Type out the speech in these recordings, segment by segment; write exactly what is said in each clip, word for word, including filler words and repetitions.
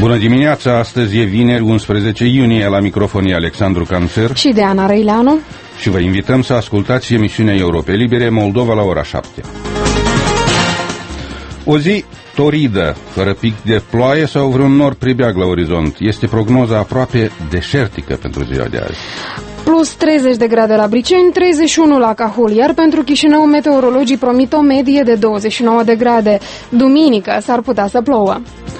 Bună dimineața, astăzi e vineri, unsprezece iunie, la microfonie Alexandru Cancer și Deana Răileanu și vă invităm să ascultați emisiunea Europe Libere Moldova la ora șapte. O zi toridă, fără pic de ploaie sau vreun nor pribeag la orizont. Este prognoza aproape deșertică pentru ziua de azi. Plus treizeci de grade la Briceni, treizeci și unu la Cahul, iar pentru Chișinău meteorologii promit o medie de douăzeci și nouă de grade. Duminică s-ar putea să plouă.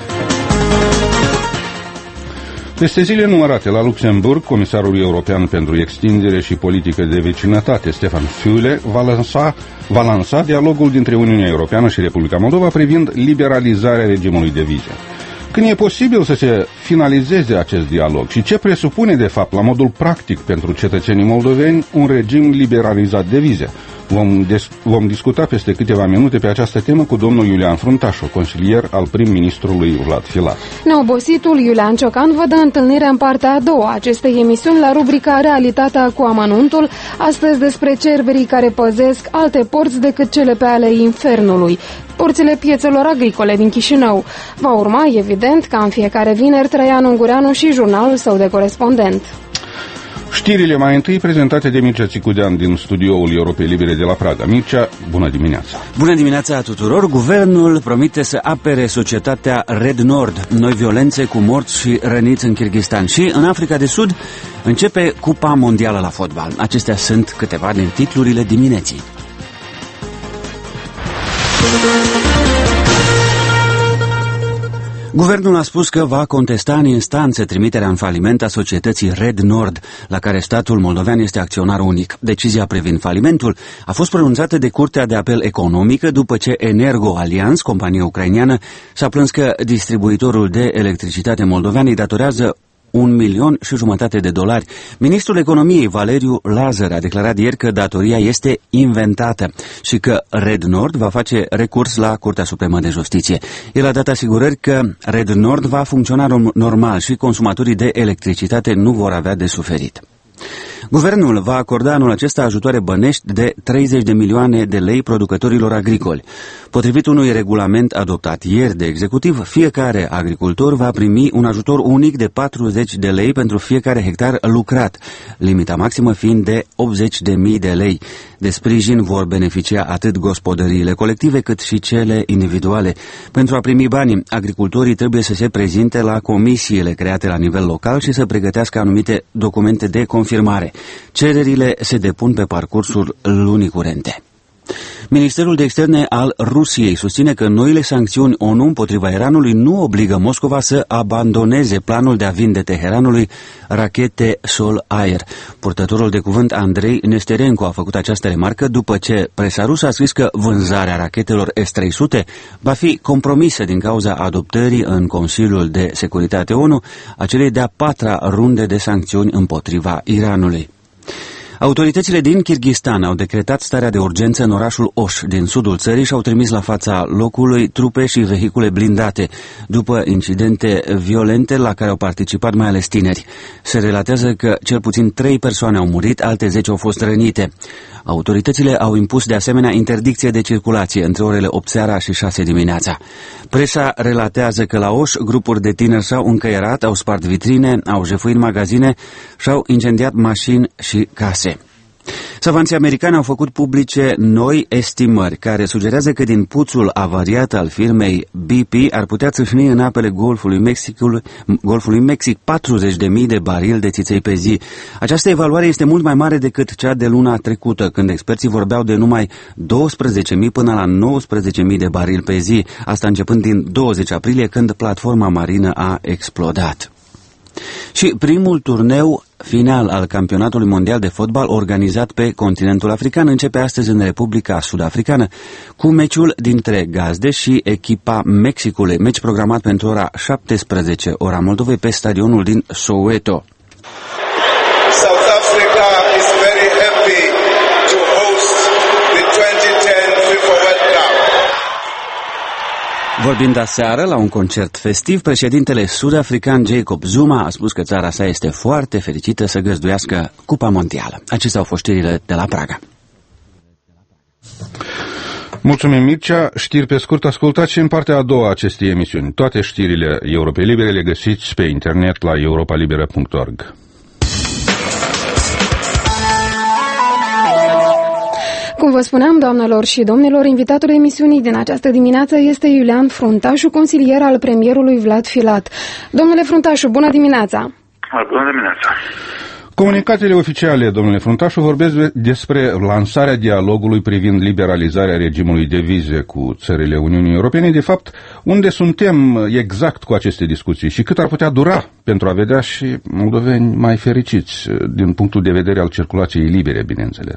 Peste zile numărate la Luxemburg, comisarul european pentru extindere și politică de vecinătate, Stefan Füle, va lansa, va lansa dialogul dintre Uniunea Europeană și Republica Moldova privind liberalizarea regimului de vize. Când e posibil să se finalizeze acest dialog și ce presupune de fapt la modul practic pentru cetățenii moldoveni un regim liberalizat de vize? Vom, vom discuta peste câteva minute pe această temă cu domnul Iulian Fruntașu, consilier al prim-ministrului Vlad Filat. Neobositul Iulian Ciocan vă dă întâlnirea în partea a doua acestei emisiuni la rubrica Realitatea cu amănuntul, astăzi despre cerberii care păzesc alte porți decât cele pe ale infernului, porțile piețelor agricole din Chișinău. Va urma, evident, ca în fiecare vineri, Traian Ungureanu și jurnalul său de corespondent. Știrile mai întâi prezentate de Mircea Țicudean din studioul Europei Libere de la Praga. Mircea, bună dimineața! Bună dimineața tuturor! Guvernul promite să apere societatea Red Nord. Noi violențe cu morți și răniți în Kyrgyzstan. Și în Africa de Sud începe Cupa Mondială la fotbal. Acestea sunt câteva din titlurile dimineții. Guvernul a spus că va contesta în instanțe trimiterea în faliment a societății Red Nord, la care statul moldovean este acționar unic. Decizia privind falimentul a fost pronunțată de Curtea de Apel Economică după ce Energo Allianz, compania ucrainiană, s-a plâns că distribuitorul de electricitate moldovean îi datorează un milion și jumătate de dolari. Ministrul Economiei, Valeriu Lazar, a declarat ieri că datoria este inventată și că Red Nord va face recurs la Curtea Supremă de Justiție. El a dat asigurări că Red Nord va funcționa normal și consumatorii de electricitate nu vor avea de suferit. Guvernul va acorda anul acesta ajutoare bănești de treizeci de milioane de lei producătorilor agricoli. Potrivit unui regulament adoptat ieri de executiv, fiecare agricultor va primi un ajutor unic de patruzeci de lei pentru fiecare hectar lucrat, limita maximă fiind de optzeci de mii de lei. De sprijin vor beneficia atât gospodăriile colective cât și cele individuale. Pentru a primi banii, agricultorii trebuie să se prezinte la comisiile create la nivel local și să pregătească anumite documente de confirmare. Cererile se depun pe parcursul lunii curente. Ministerul de Externe al Rusiei susține că noile sancțiuni ONU împotriva Iranului nu obligă Moscova să abandoneze planul de a vinde Teheranului rachete sol-aer. Purtătorul de cuvânt Andrei Nesterenko a făcut această remarcă după ce presa rusă a scris că vânzarea rachetelor S trei sute va fi compromisă din cauza adoptării în Consiliul de Securitate ONU a celei de-a patra runde de sancțiuni împotriva Iranului. Autoritățile din Kyrgyzstan au decretat starea de urgență în orașul Oș din sudul țării și au trimis la fața locului trupe și vehicule blindate, după incidente violente la care au participat mai ales tineri. Se relatează că cel puțin trei persoane au murit, alte zece au fost rănite. Autoritățile au impus de asemenea interdicție de circulație între orele opt seara și șase dimineața. Presa relatează că la Oș grupuri de tineri s-au încăierat, au spart vitrine, au jefuit magazine și au incendiat mașini și case. Savanții americani au făcut publice noi estimări care sugerează că din puțul avariat al firmei B P ar putea țâșni în apele Golfului, Mexicului, Golfului Mexic patruzeci de mii de barili de țiței pe zi. Această evaluare este mult mai mare decât cea de luna trecută, când experții vorbeau de numai douăsprezece mii până la nouăsprezece mii de barili pe zi, asta începând din douăzeci aprilie, când platforma marină a explodat. Și primul turneu final al campionatului mondial de fotbal organizat pe continentul african începe astăzi în Republica Sud-Africană cu meciul dintre gazde și echipa Mexicului, meci programat pentru ora șaptesprezece, ora Moldovei, pe stadionul din Soweto. South Africa is very happy to host the twenty ten FIFA World Cup. Vorbind aseară la un concert festiv, președintele sud-african Jacob Zuma a spus că țara sa este foarte fericită să găzduiască Cupa Mondială. Acestea au fost știrile de la Praga. Mulțumim, Mircea. Știri pe scurt, ascultați și în partea a doua a acestei emisiuni. Toate știrile Europa Libere le găsiți pe internet la europa libera punct org. Cum vă spuneam, doamnelor și domnilor, invitatul emisiunii din această dimineață este Iulian Fruntașu, consilier al premierului Vlad Filat. Domnule Fruntașu, bună dimineața! Bună dimineața! Comunicatele oficiale, domnule Fruntașu, vorbesc despre lansarea dialogului privind liberalizarea regimului de vize cu țările Uniunii Europene. De fapt, unde suntem exact cu aceste discuții și cât ar putea dura pentru a vedea și moldoveni mai fericiți din punctul de vedere al circulației libere, bineînțeles?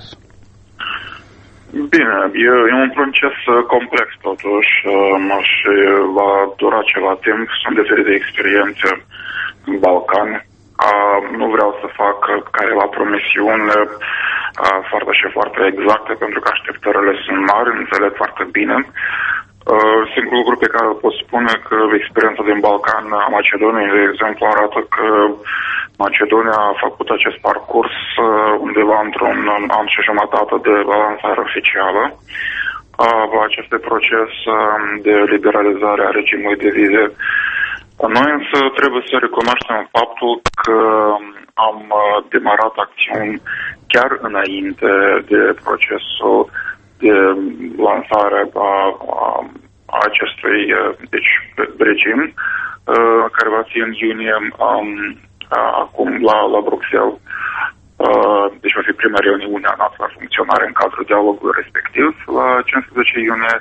Bine, e, e un proces complex totuși și va dura ceva timp. Sunt diferite experiențe în Balcan. Uh, nu vreau să fac careva promisiuni uh, foarte și foarte exacte, pentru că așteptările sunt mari, înțeleg foarte bine. Uh, singurul lucru pe care îl pot spune că experiența din Balcan a Macedoniei, de exemplu, arată că Macedonia a făcut acest parcurs uh, undeva într-un an și jumătate de lansare oficială. Uh, acest proces uh, de liberalizare a regimului de vize. Noi însă trebuie să recunoaștem faptul că am demarat acțiuni chiar înainte de procesul de lansare a, a, a acestui deci, regim, care va fi în iunie um, acum la, la Bruxelles. Deci va fi prima reuniune a noastră la funcționare în cadrul dialogului respectiv la cincisprezece iunie.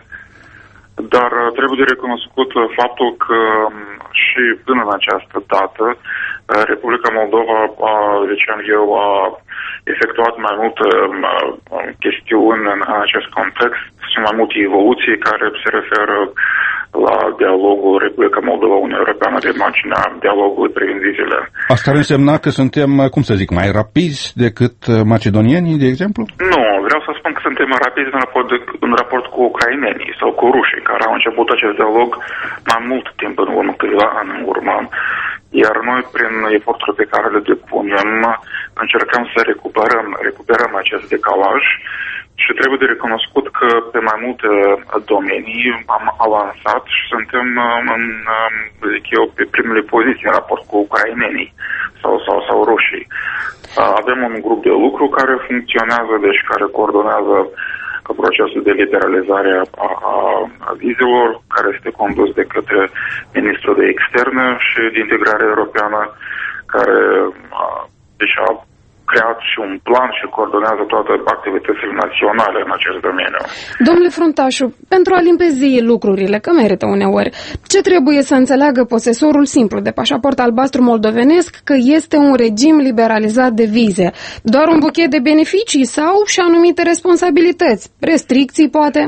Dar trebuie de recunoscut faptul că și până în această dată Republica Moldova, zicem eu, a efectuat mai multe chestiuni în acest context și mai multe evoluții care se referă la dialogul Republica Moldova-Uniunea Europeană de marginea dialogului privind vizele. Asta ar însemna că suntem, cum să zic, mai rapizi decât macedonienii, de exemplu? Nu, vreau să spun că suntem mai rapizi în raport, de, în raport cu ucrainenii sau cu rușii, care au început acest dialog mai mult timp în urmă, câțiva ani în urmă. Iar noi, prin eforturile pe care le depunem, încercăm să recuperăm, recuperăm acest decalaj. Și trebuie de recunoscut că pe mai multe domenii am avansat și suntem, în, zic eu, pe primele poziții în raport cu ucrainenii sau, sau, sau rușii. Avem un grup de lucru care funcționează, deci care coordonează procesul de liberalizare a, a vizelor, care este condus de către ministrul de externe și de integrare europeană, care deci a creat și un plan și coordonează toate activitățile naționale în acest domeniu. Domnule Fruntașu, pentru a limpezi lucrurile, că merită uneori, ce trebuie să înțeleagă posesorul simplu de pașaport albastru moldovenesc că este un regim liberalizat de vize? Doar un buchet de beneficii sau și anumite responsabilități? Restricții, poate?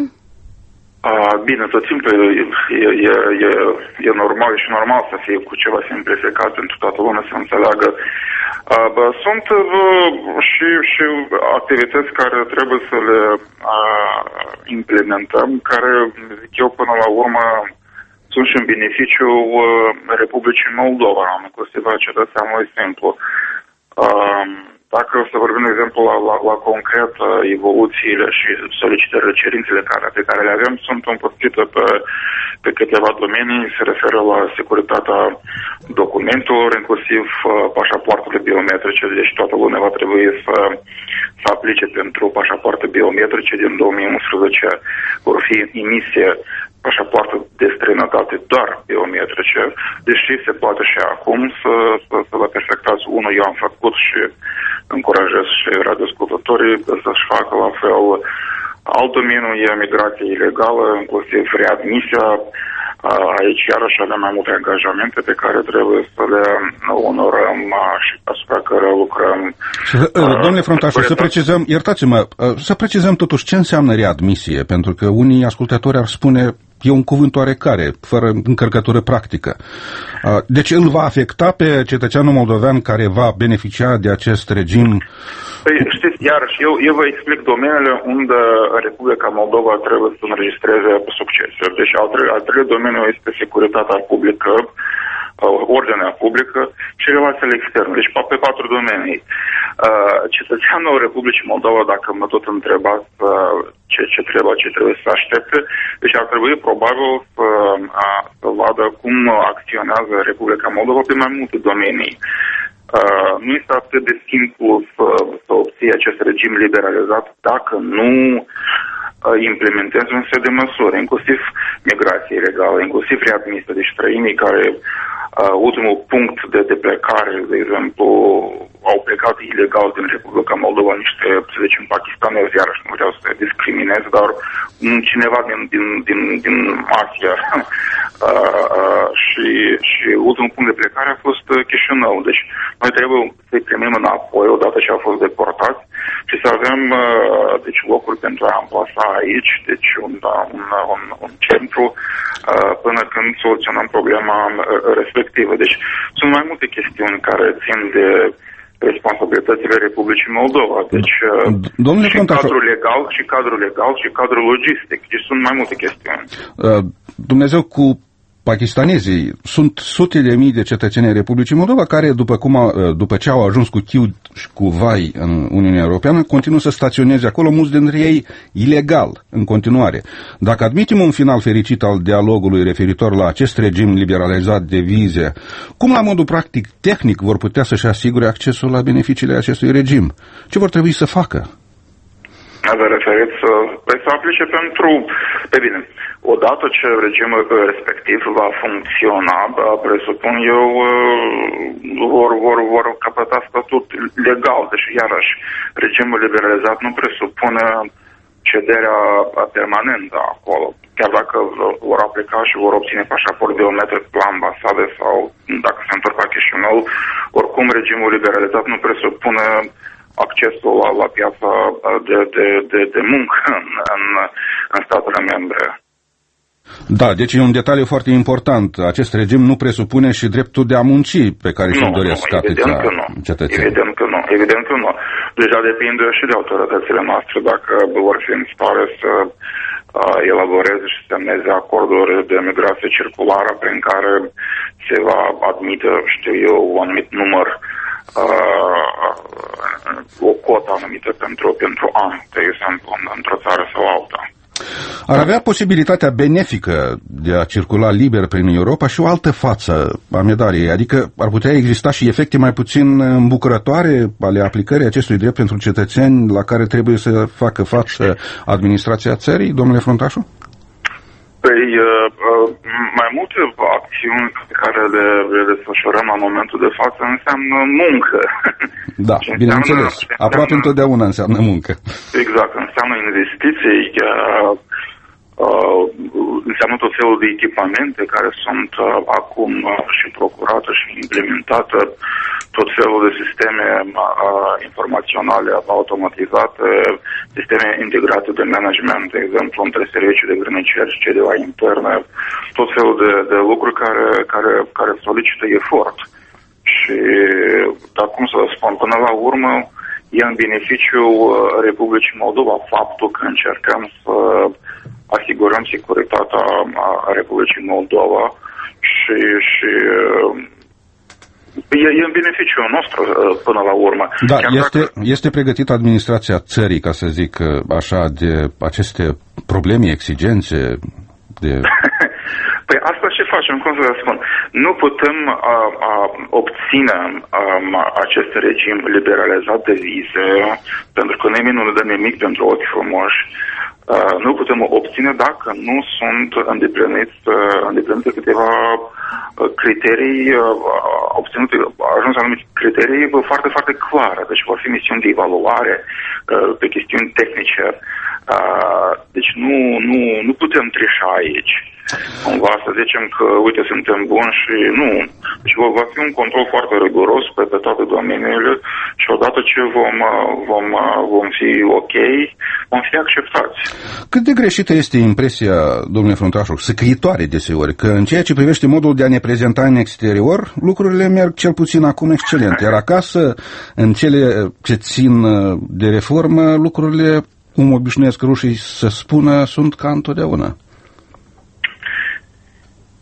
A, bine, tot timpul e, e, e, e normal și normal să fie cu ceva simplificat pentru toată lumea să înțeleagă. A, bă, sunt bă, și, și activități care trebuie să le a, implementăm, care, zic eu, până la urmă sunt și în beneficiu a, Republicii Moldova, inclusiv a cetățeanului simplu. A, Dacă o să vorbim, de exemplu, la, la, la concret, evoluțiile și solicitările, cerințele care, pe care le avem sunt împărțite pe, pe câteva domenii, se referă la securitatea documentelor, inclusiv pașapoartele biometrice, deci toată lumea va trebui să, să aplice pentru pașapoarte biometrice. Din două mii unsprezece vor fi emise pașapoarte de străinătate doar biometrice, deși se poate și acum să, să, să vă perfectați unul, eu am făcut și încurajez și radioascultătorii să-și facă la fel. Alt domeniu e migrația ilegală, inclusiv readmisia. Aici iarăși avem mai multe angajamente pe care trebuie să le onorăm și asupra care lucrăm. Domnule Fruntașu, să precizăm, iertați-mă, să precizăm totuși ce înseamnă readmisie, pentru că unii ascultători ar spune e un cuvânt oarecare, fără încărcătură practică. Deci îl va afecta pe cetățeanul moldovean care va beneficia de acest regim? Păi, știți, iarăși, eu, eu vă explic domeniile unde Republica Moldova trebuie să înregistreze succes. Deci al treilea, al treilea domeniu este securitatea publică, ordinea publică și relațiile externe. Deci pe patru domenii. Cetățeanul Republicii Moldova, dacă mă tot întrebați ce, ce, trebuie, ce trebuie să aștepte. Deci ar trebui probabil să, să vadă cum acționează Republica Moldova pe mai multe domenii. Uh, nu este atât de simplu să, să obții acest regim liberalizat dacă nu uh, implementezi un set de măsuri, inclusiv migrație ilegală, inclusiv readmisie, deci străinii care uh, ultimul punct de, de plecare, de exemplu, au plecat ilegal din Republica Moldova niște, să zicem, pakistanezi, iarăși nu vreau să discriminez, dar cineva din, din, din, din Asia. uh, uh, și, și ultimul punct de plecare a fost Chișinău. Deci noi trebuie să-i primim înapoi odată ce au fost deportați și să avem uh, deci, locuri pentru a amplasa aici, deci un, un, un, un centru uh, până când soluționăm problema uh, respectivă. Deci sunt mai multe chestiuni care țin de responsabilitățile Republicii Moldova. Deci Domnule și Fruntaș, cadrul legal, și cadrul legal, și cadrul logistic. Deci sunt mai multe chestiuni. Dumnezeu cu pakistanezii, sunt sute de mii de cetățeni ai Republicii Moldova care, după, cum a, după ce au ajuns cu chiu și cu vai în Uniunea Europeană, continuă să staționeze acolo, mulți dintre ei ilegal, în continuare. Dacă admitem un final fericit al dialogului referitor la acest regim liberalizat de vize, cum la modul practic tehnic vor putea să-și asigure accesul la beneficiile acestui regim? Ce vor trebui să facă? Vă referiți să, să aplice pentru... Pe bine, odată ce regimul respectiv va funcționa, presupun eu, vor, vor, vor capăta statut legal. Deci, iarăși, regimul liberalizat nu presupune cederea permanentă acolo. Chiar dacă vor aplica și vor obține pașaport biometric la ambasade sau dacă se întorc la Chișinău, oricum regimul liberalizat nu presupune accesul la, la piața de, de, de, de muncă în, în, în statele membre. Da, deci e un detaliu foarte important. Acest regim nu presupune și dreptul de a munci pe care și-l doresc atâția cetățeni. Evident că nu. Evident că nu. Deja depinde și de autoritățile noastre dacă vor fi în stare să uh, elaboreze și semneze acorduri de migrație circulară prin care se va admite, știu eu, un anumit număr, Uh, o cotă anumită pentru, pentru an, de exemplu, într-o țară sau alta. Ar avea posibilitatea benefică de a circula liber prin Europa și o altă față a medaliei, adică ar putea exista și efecte mai puțin îmbucurătoare ale aplicării acestui drept pentru cetățeni la care trebuie să facă față administrația țării, domnule Fruntașu? Păi, mai multe acțiuni pe care le, le desfășurăm în momentul de față înseamnă muncă. Da, bineînțeles. Înseamnă, aproape întotdeauna înseamnă muncă. Exact, înseamnă investiții, înseamnă tot felul de echipamente care sunt acum și procurate și implementate, tot felul de sisteme informaționale automatizate, sisteme integrate de management, de exemplu, între servicii de grăniceri și cele interne, tot felul de, de lucruri care, care, care solicită efort. Și, dar cum să spun, până la urmă, e în beneficiul Republicii Moldova faptul că încercăm să asigurăm securitatea Republicii Moldova și, și e, e în beneficiul nostru până la urmă. Da, este, dacă... este pregătită administrația țării, ca să zic așa, de aceste probleme, exigențe de... Păi asta ce facem, cum să vă spun? Nu putem a, a, obține a, acest regim liberalizat de vize, pentru că nimeni nu ne dă nimic pentru ochi frumoși. Uh, nu putem obține dacă nu sunt îndepliniți, uh, îndeplinite câteva uh, criterii, uh, obținute, ajuns anumite criterii uh, foarte, foarte clare. Deci vor fi misiuni de evaluare uh, pe chestiuni tehnice. Uh, deci nu, nu, nu putem trișa aici. Cumva să zicem că, uite, suntem buni și nu. Deci va fi un control foarte riguros pe, pe toate domeniile și odată ce vom, vom, vom fi ok, vom fi acceptați. Cât de greșită este impresia, domnule Fruntașu, săcăitoare deseori, că în ceea ce privește modul de a ne prezenta în exterior, lucrurile merg cel puțin acum excelent. Iar acasă, în cele ce țin de reformă, lucrurile, cum obișnuiesc rușii să spună, sunt ca întotdeauna.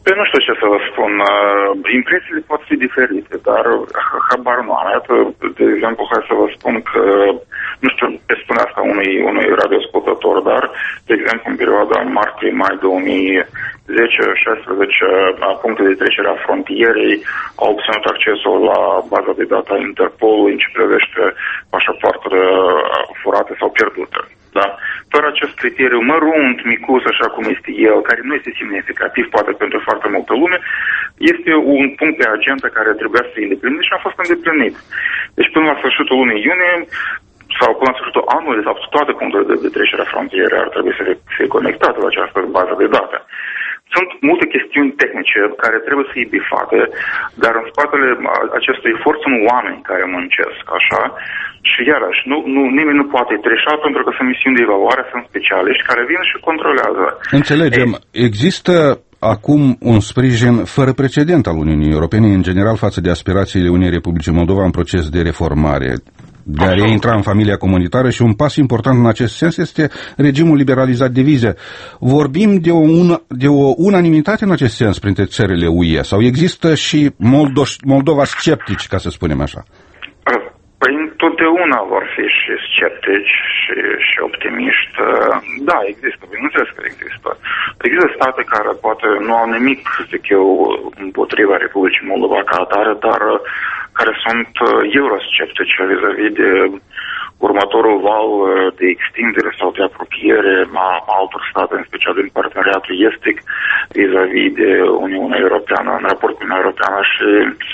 Păi nu știu ce să vă spun. Impresiile pot fi diferite, dar habar nu am. Iată, de exemplu, hai să vă spun că, nu știu, pe spune asta unui, unui radioascultător, dar, de exemplu, în perioada martie-mai două mii zece șaisprezece puncte de trecere a frontierei au obținut accesul la baza de date a Interpol în ce privește pașapoartele furate sau pierdute. Da? Fără acest criteriu mărunt, micuț, așa cum este el, care nu este semnificativ, poate pentru foarte multă lume, este un punct pe agenda care trebuia să fie îndeplinit și a fost îndeplinit. Deci până la sfârșitul lunii iunie, sau până la sfârșitul anului, de fapt, toate punctele de, de trecere a frontierei ar trebui să fie conectate la această bază de date. Sunt multe chestiuni tehnice care trebuie să fie bifate, dar în spatele acestui efort sunt oameni care muncesc, așa, și iarăși, nu, nu, nimeni nu poate treșa pentru că sunt misiuni de evaluare, sunt specialiști care vin și controlează. Înțelegem. Ei, există acum un sprijin fără precedent al Uniunii Europene, în general, față de aspirațiile Uniunii Republicii Moldova în proces de reformare, de a reintra în familia comunitară, și un pas important în acest sens este regimul liberalizat de vize. Vorbim de o, una, de o unanimitate în acest sens printre țările U E sau există și Moldo- Moldova sceptici, ca să spunem așa? Păi întotdeauna vor fi și sceptici și, și optimiști. Da, există, bineînțeles că există. Există state care poate nu au nimic, zic eu, împotriva Republicii Moldova ca atare, dar care sunt eurosceptice vis-a-vis de următorul val de extindere sau de apropiere a altor state, în special din parteneriatul estic, vis-a-vis de Uniunea Europeană, în raport cu Uniunea Europeană și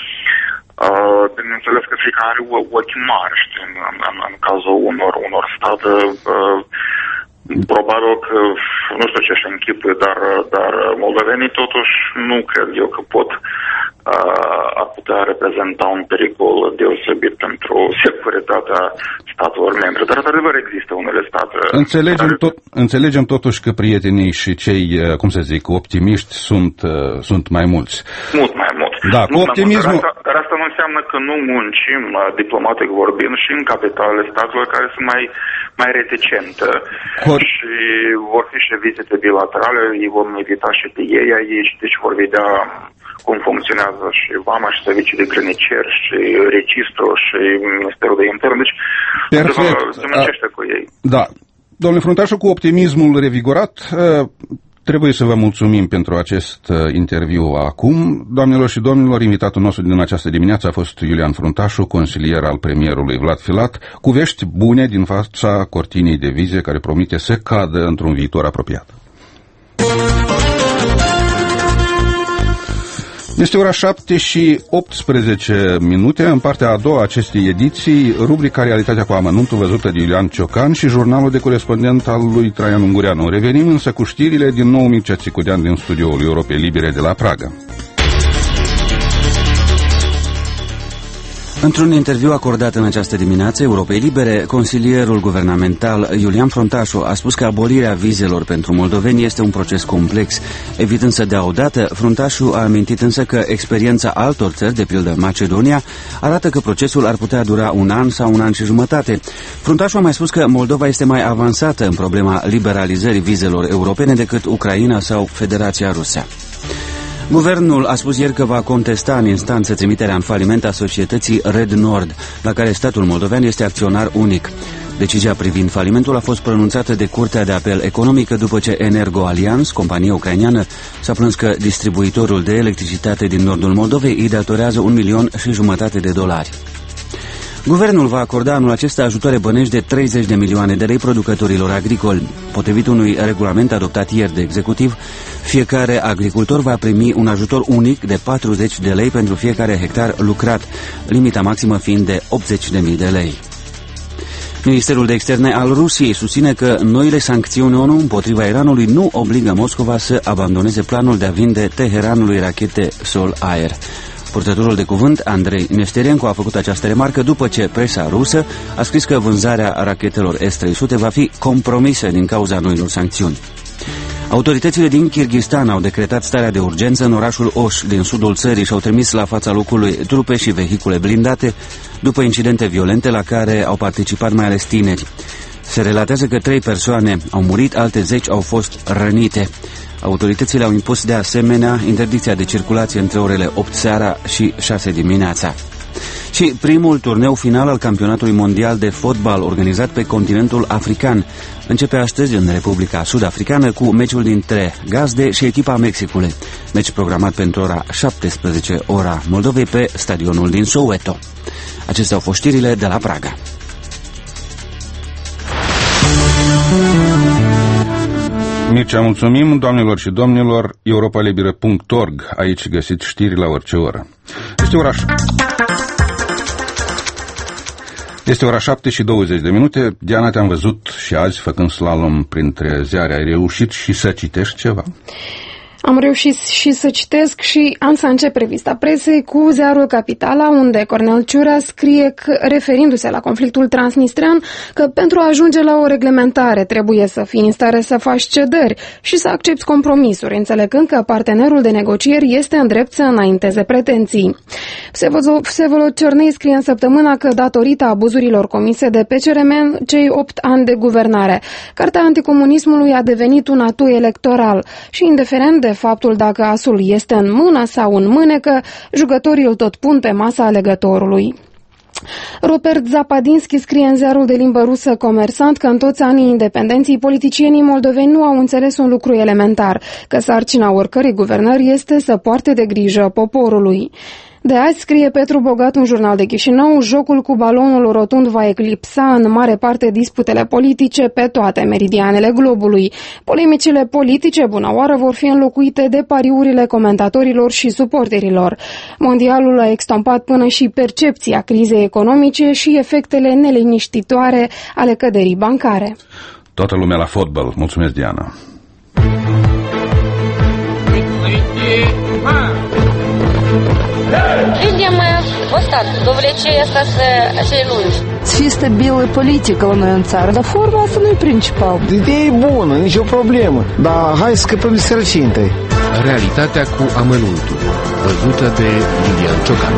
Uh, bineînțeles că fiecare are ochi mari, știi, în, în, în cazul unor, unor state. Uh, probabil că, nu știu ce și închipuie, dar, dar moldovenii totuși nu cred eu că pot uh, a putea reprezenta un pericol deosebit pentru securitatea statelor membre. Dar, într-adevăr, există unele state... Înțelegem, care... tot, înțelegem totuși că prietenii și cei, cum să zic, optimiști sunt, uh, sunt mai mulți. Mult mai mulți. Da, cu optimismul... Dar asta, dar asta nu înseamnă că nu muncim, diplomatic vorbind, și în capitalele statelor care sunt mai, mai reticente. Cor... Și vor fi și vizite bilaterale, îi vom invita și pe ei aici, deci vor vedea cum funcționează și vama și servicii de grăniceri și registru și Ministerul de Interne. Deci se muncește cu ei. Da. Domnule Fruntașu, cu optimismul revigorat, trebuie să vă mulțumim pentru acest interviu acum. Doamnelor și domnilor, invitatul nostru din această dimineață a fost Iulian Fruntașu, consilier al premierului Vlad Filat, cu vești bune din fața cortinei de vize care promite să cadă într-un viitor apropiat. Este ora șapte și optsprezece minute. În partea a doua acestei ediții, rubrica Realitatea cu amănuntul, văzută de Iulian Ciocan, și jurnalul de corespondent al lui Traian Ungureanu. Revenim însă cu știrile, din nou Mircea Țicudean din studioul Europei Libere de la Praga. Într-un interviu acordat în această dimineață Europei Libere, consilierul guvernamental Iulian Fruntașu a spus că abolirea vizelor pentru moldoveni este un proces complex. Evitând să dea o dată, Fruntașu a amintit însă că experiența altor țări, de pildă Macedonia, arată că procesul ar putea dura un an sau un an și jumătate. Fruntașu a mai spus că Moldova este mai avansată în problema liberalizării vizelor europene decât Ucraina sau Federația Rusă. Guvernul a spus ieri că va contesta în instanță trimiterea în faliment a societății Red Nord, la care statul moldovean este acționar unic. Decizia privind falimentul a fost pronunțată de Curtea de Apel Economică după ce Energo Allianz, compania ucraineană, s-a plâns că distribuitorul de electricitate din nordul Moldovei îi datorează un milion și jumătate de dolari. Guvernul va acorda anul acesta ajutoare bănești de treizeci de milioane de lei producătorilor agricoli. Potrivit unui regulament adoptat ieri de executiv, fiecare agricultor va primi un ajutor unic de patruzeci de lei pentru fiecare hectar lucrat, limita maximă fiind de optzeci de mii de lei. Ministerul de Externe al Rusiei susține că noile sancțiuni ONU împotriva Iranului nu obligă Moscova să abandoneze planul de a vinde Teheranului rachete Sol-Aer. Purtătorul de cuvânt, Andrei Nesterenko, a făcut această remarcă după ce presa rusă a scris că vânzarea rachetelor S trei sute va fi compromisă din cauza noilor sancțiuni. Autoritățile din Kirghistan au decretat starea de urgență în orașul Oș din sudul țării și au trimis la fața locului trupe și vehicule blindate după incidente violente la care au participat mai ales tineri. Se relatează că trei persoane au murit, alte zeci au fost rănite. Autoritățile au impus de asemenea interdicția de circulație între orele opt seara și șase dimineața. Și primul turneu final al campionatului mondial de fotbal organizat pe continentul african începe astăzi în Republica Sud-Africană cu meciul dintre gazde și echipa Mexicului. Meci programat pentru ora șaptesprezece, ora Moldovei, pe stadionul din Soweto. Acestea au fost știrile de la Praga. Mircea, mulțumim, doamnelor și domnilor, europa liberă punct org, aici găsiți știri la orice oră. Este ora Este ora șapte și douăzeci de minute. Diana, te-am văzut și azi făcând slalom printre ziare. Ai reușit și să citești ceva? Am reușit și să citesc și am să încep revista presei cu ziarul Capitala, unde Cornel Ciurea scrie că, referindu-se la conflictul transnistrean, că pentru a ajunge la o reglementare trebuie să fii în stare să faci cedări și să accepti compromisuri, înțelegând că partenerul de negocieri este în drept să înainteze pretenții. Vsevolod Ciornei scrie în săptămâna că, datorită abuzurilor comise de P C R M, cei opt ani de guvernare, Carta Anticomunismului a devenit un atu electoral și, indiferent de faptul dacă asul este în mână sau în mânecă, jucătorii îl tot pun pe masa alegătorului. Robert Zapadinski scrie în ziarul de limbă rusă Comersant că în toți anii independenții politicienii moldoveni nu au înțeles un lucru elementar, că sarcina oricărei guvernări este să poarte de grijă poporului. De azi, scrie Petru Bogat, un jurnal de Chișinău, jocul cu balonul rotund va eclipsa în mare parte disputele politice pe toate meridianele globului. Polemicile politice, bună oară, vor fi înlocuite de pariurile comentatorilor și suporterilor. Mondialul a extompat până și percepția crizei economice și efectele neliniștitoare ale căderii bancare. Toată lumea la fotbal. Mulțumesc, Diana. Видим мы вот так, довлечение acei lungi. Чисто белая политика la noi în țară, dar forma asta nu e principal. Ideea e bună, nicio problemă, dar hai să scăpăm de sărăcie întâi. Realitatea cu amănuntul, văzută de Lilian Ciocan.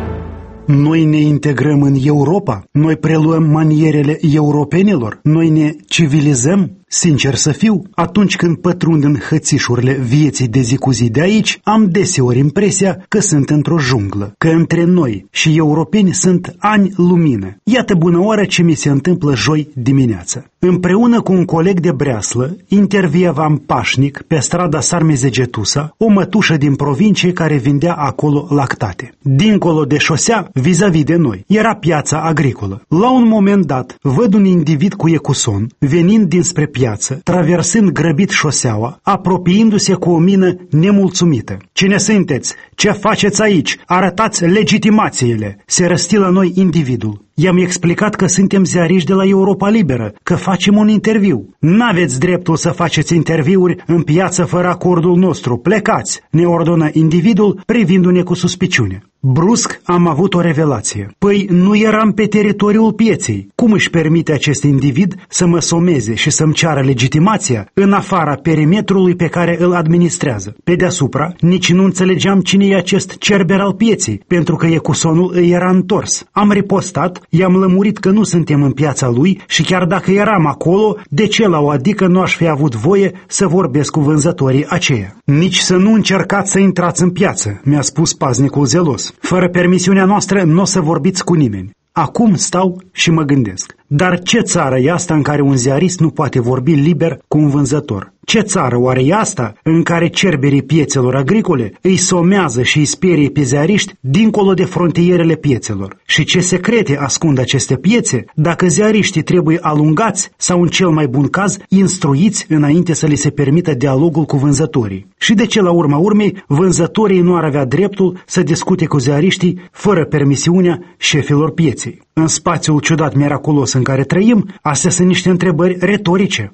Noi ne integrăm în Europa? Noi preluăm manierele europenilor? Noi ne civilizăm? Sincer să fiu, atunci când pătrund în hățișurile vieții de zi cu zi de aici, am deseori impresia că sunt într-o junglă, că între noi și europeni sunt ani lumină. Iată bună oară ce mi se întâmplă joi dimineață. Împreună cu un coleg de breaslă, intervievam pașnic pe strada Sarmezegetusa, o mătușă din provincie care vindea acolo lactate. Dincolo de șosea, vis-a-vis de noi, era piața agricolă. La un moment dat, văd un individ cu ecuson, venind dinspre piață, traversând grăbit șoseaua, apropiindu-se cu o mină nemulțumită. Cine sunteți? Ce faceți aici? Arătați legitimațiile! Se răsti la noi individul. I-am explicat că suntem ziariști de la Europa Liberă, că facem un interviu. N-aveți dreptul să faceți interviuri în piață fără acordul nostru. Plecați, ne ordonă individul, privindu-ne cu suspiciune. Brusc am avut o revelație. Păi nu eram pe teritoriul pieței. Cum își permite acest individ să mă someze și să-mi ceară legitimația în afara perimetrului pe care îl administrează? Pe deasupra, nici nu înțelegeam cine e acest cerber al pieței, pentru că ecusonul îi era întors. Am ripostat, i-am lămurit că nu suntem în piața lui și chiar dacă eram acolo, de ce la o adică nu aș fi avut voie să vorbesc cu vânzătorii aceia? Nici să nu încercați să intrați în piață, mi-a spus paznicul zelos. Fără permisiunea noastră nu o să vorbiți cu nimeni. Acum stau și mă gândesc. Dar ce țară e asta în care un ziarist nu poate vorbi liber cu un vânzător? Ce țară oare e asta în care cerberii piețelor agricole îi somează și îi sperie pe ziariști dincolo de frontierele piețelor? Și ce secrete ascund aceste piețe dacă ziariștii trebuie alungați sau, în cel mai bun caz, instruiți înainte să li se permită dialogul cu vânzătorii? Și de ce, la urma urmei, vânzătorii nu ar avea dreptul să discute cu ziariștii fără permisiunea șefilor pieței? În spațiul ciudat miraculos în care trăim, astea sunt niște întrebări retorice.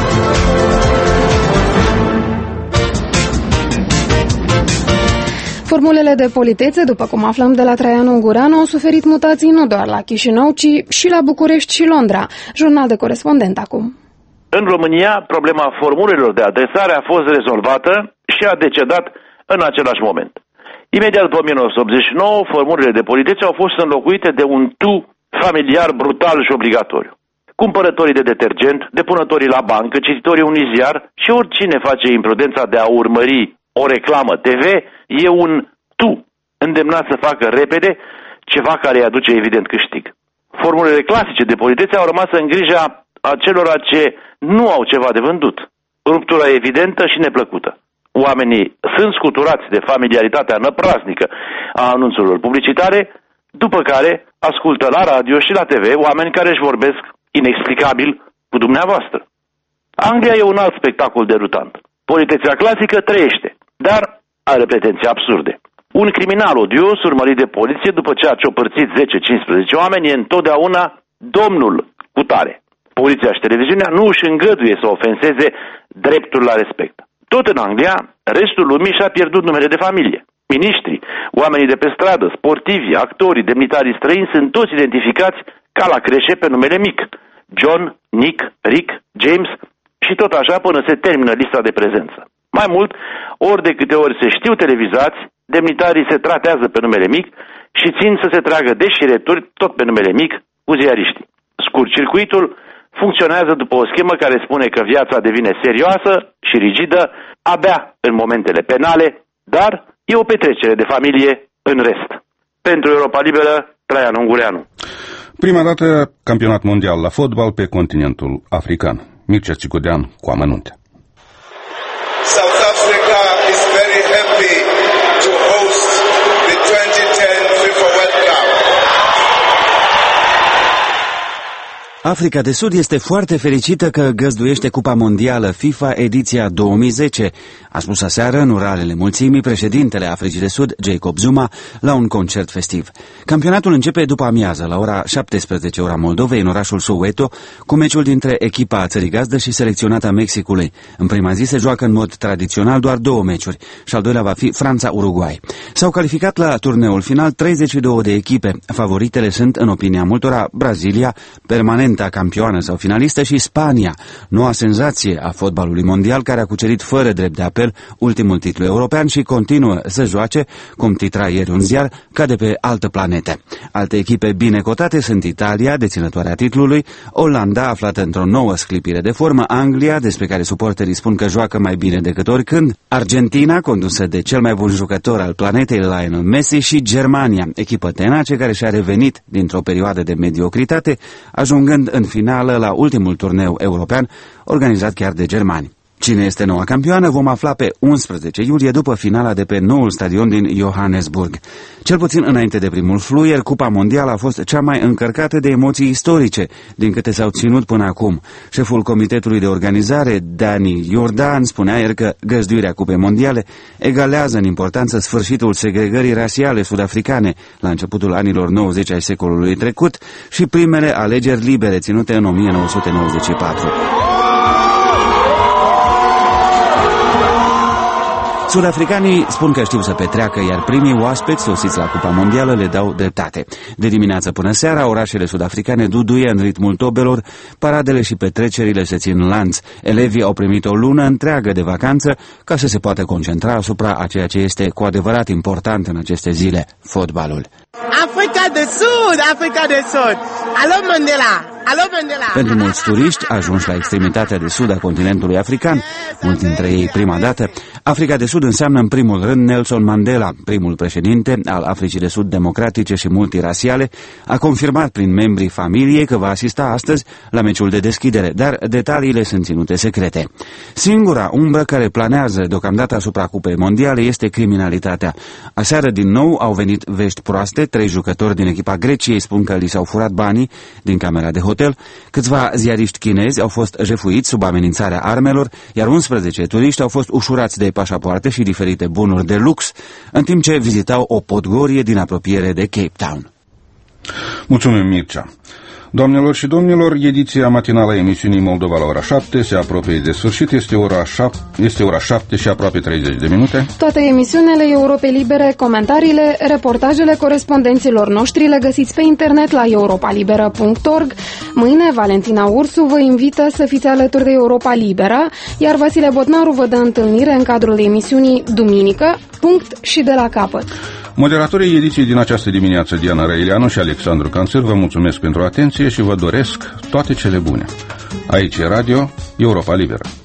Formulele de politețe, după cum aflăm de la Traian Ungureanu, au suferit mutații nu doar la Chișinău, ci și la București și Londra. Jurnal de corespondent acum. În România, problema formulelor de adresare a fost rezolvată și a decedat în același moment. Imediat după o mie nouă sute optzeci și nouă, formulele de politețe au fost înlocuite de un tu familiar, brutal și obligatoriu. cumpărătorii de detergent, depunătorii la bancă, cititorii unui ziar și oricine face imprudența de a urmări o reclamă T V e un tu îndemnat să facă repede ceva care îi aduce evident câștig. Formulele clasice de politețe au rămas în grija acelora ce nu au ceva de vândut. Ruptura evidentă și neplăcută. Oamenii sunt scuturați de familiaritatea năpraznică a anunțurilor publicitare, după care ascultă la radio și la T V oameni care își vorbesc inexplicabil cu dumneavoastră. Anglia e un alt spectacol derutant. Politețea clasică trăiește, dar are pretenții absurde. Un criminal odios urmărit de poliție după ce a ciopărțit zece cincisprezece oameni e întotdeauna domnul cutare. Poliția și televiziunea nu își îngăduie să ofenseze dreptul la respect. Tot în Anglia, restul lumii și-a pierdut numele de familie. Miniștrii, oamenii de pe stradă, sportivi, actorii, demnitarii străini sunt toți identificați ca la creșe pe numele mic. John, Nick, Rick, James și tot așa până se termină lista de prezență. Mai mult, ori de câte ori se știu televizați, demnitarii se tratează pe numele mic și țin să se tragă deșireturi tot pe numele mic cu ziariștii. Scurt-circuitul funcționează după o schemă care spune că viața devine serioasă și rigidă abia în momentele penale, dar e o petrecere de familie în rest. Pentru Europa Liberă, Traian Ungureanu. Prima dată campionat mondial la fotbal pe continentul african. Mircea Țigodean cu amănunte. South Africa is very happy to host the twenty ten FIFA World Cup. Africa de Sud este foarte fericită că găzduiește Cupa Mondială FIFA ediția două mii zece, a spus aseară în uralele mulțimii președintele Africii de Sud, Jacob Zuma, la un concert festiv. Campionatul începe după amiază, la ora șaptesprezece, ora Moldovei, în orașul Soweto, cu meciul dintre echipa țării gazdă și selecționata Mexicului. În prima zi se joacă în mod tradițional doar două meciuri și al doilea va fi Franța-Uruguay. S-au calificat la turneul final treizeci și două de echipe. Favoritele sunt, în opinia multora, Brazilia, permanent campioană sau finalistă, și Spania, noua senzație a fotbalului mondial, care a cucerit fără drept de apel ultimul titlu european și continuă să joace, cum titra ieri un ziar, ca de pe altă planetă. Alte echipe bine cotate sunt Italia, deținătoarea titlului, Olanda, aflată într-o nouă sclipire de formă, Anglia, despre care suporterii spun că joacă mai bine decât oricând, Argentina, condusă de cel mai bun jucător al planetei, Lionel Messi, și Germania, echipă tenace care și-a revenit dintr-o perioadă de mediocritate, ajungând în finală la ultimul turneu european organizat chiar de germani. Cine este noua campioană vom afla pe unsprezece iulie după finala de pe noul stadion din Johannesburg. Cel puțin înainte de primul fluier, Cupa Mondială a fost cea mai încărcată de emoții istorice din câte s-au ținut până acum. Șeful Comitetului de Organizare, Dani Jordan, spunea ieri că găzduirea Cupei Mondiale egalează în importanță sfârșitul segregării rasiale sud-africane la începutul anilor nouăzeci ai secolului trecut și primele alegeri libere ținute în o mie nouă sute nouăzeci și patru. Sud-africanii spun că știu să petreacă, iar primii oaspeți sosiți la Cupa Mondială le dau dreptate. De dimineață până seara, orașele sud-africane duduie în ritmul tobelor, paradele și petrecerile se țin lanț. Elevii au primit o lună întreagă de vacanță ca să se poată concentra asupra a ceea ce este cu adevărat important în aceste zile, fotbalul. Africa de Sud, Africa de Sud. Alo Mandela, alo Mandela. Pentru mulți turiști ajunși la extremitatea de sud a continentului african, mulți dintre ei prima dată, Africa de Sud înseamnă în primul rând Nelson Mandela, primul președinte al Africii de Sud democratice și multirasiale, a confirmat prin membrii familiei că va asista astăzi la meciul de deschidere, dar detaliile sunt ținute secrete. Singura umbră care planează deocamdată asupra Cupei Mondiale este criminalitatea. Aseară din nou au venit vești proaste, trei jucători din echipa Greciei spun că li s-au furat banii din camera de hotel, câțiva ziariști chinezi au fost jefuiți sub amenințarea armelor, iar unsprezece turiști au fost ușurați de pașapoarte și diferite bunuri de lux, în timp ce vizitau o podgorie din apropiere de Cape Town. Mulțumim, Mircea. Doamnelor și domnilor, ediția matinală a emisiunii Moldova la ora șapte se apropie de sfârșit. Este ora șapte, este ora șapte și aproape treizeci de minute. Toate emisiunile Europei Libere, comentariile, reportajele corespondenților noștri le găsiți pe internet la europa liberă punct org. Mâine, Valentina Ursu vă invită să fiți alături de Europa Liberă, iar Vasile Botnaru vă dă întâlnire în cadrul emisiunii Duminică, punct și de la capăt. Moderatorii ediției din această dimineață, Diana Răileanu și Alexandru Canțăr, vă mulțumesc pentru atenție și vă doresc toate cele bune. Aici e Radio Europa Liberă.